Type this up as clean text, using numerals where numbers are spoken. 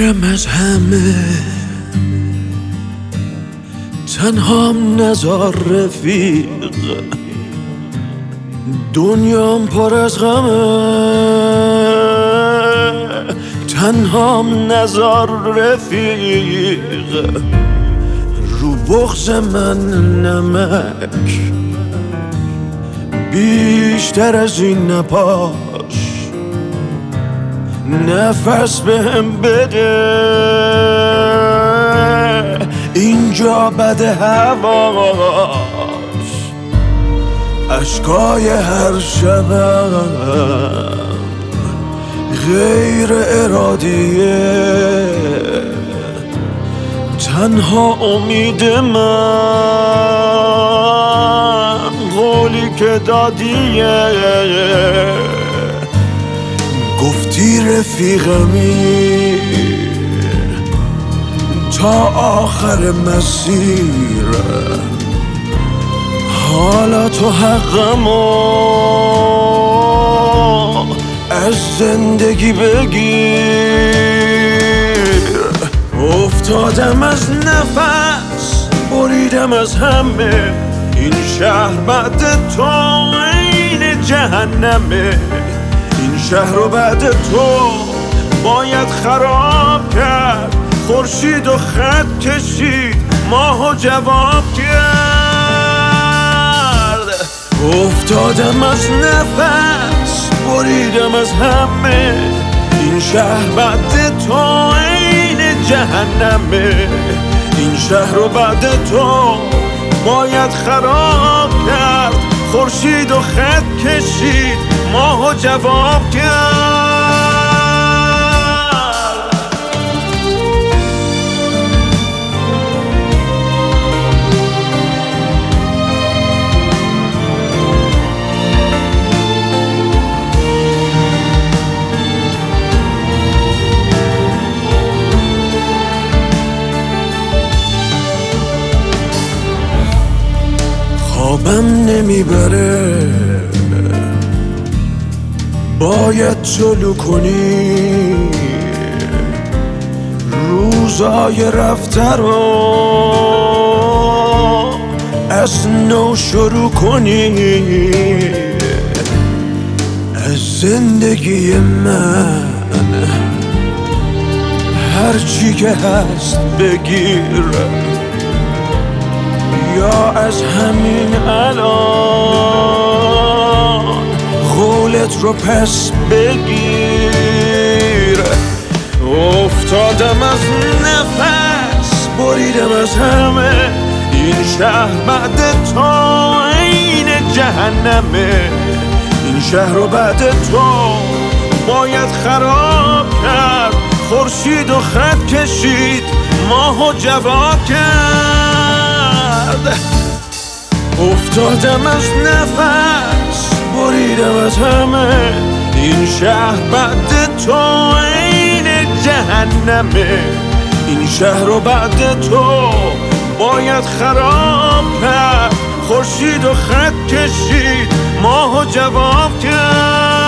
دورم از همه، تنهام نزار رفیق، دنیام پر از غمه، تنهام نزار رفیق. رو بغض من نمک، بیشتر از این نپاش، نفس بهم بده، اینجا بده هواش. اشکای هر شبم غیر ارادیه، تنها امید من قولی که دادیه. گفتی رفیقمی تا آخر مسیر، حالا تو حقمو از زندگی بگیر. افتادم از نفس، بریدم از همه، این شهر بعد تو عین جهنمه. این شهر رو بعد تو باید خراب کرد، خورشید و خط کشید، ماهو جواب کرد. افتادم از نفس، بریدم از همه، این شهر بعد تو عین جهنمه. این شهر رو بعد تو باید خراب کرد، خورشید و خط کشید، ماهو جواب کرد. خوابم نمیبره، باید طلوع کنی، روزای رفته رو از نو شروع کنی. از زندگی من هرچی که هست بگیر، یا از همین الان قولت رو پس بگیر. افتادم از نفس، بریدم از همه، این شهر بعد تو عین جهنمه. این شهر رو بعد تو باید خراب کرد، خورشید و خط کشید، ماهو جواب کرد. افتادم از نفس، بریدم از همه، این شهر بعد تو عین جهنمه. این شهر رو بعد تو باید خراب کرد، خورشید و خط کشید، ماهو جواب کرد.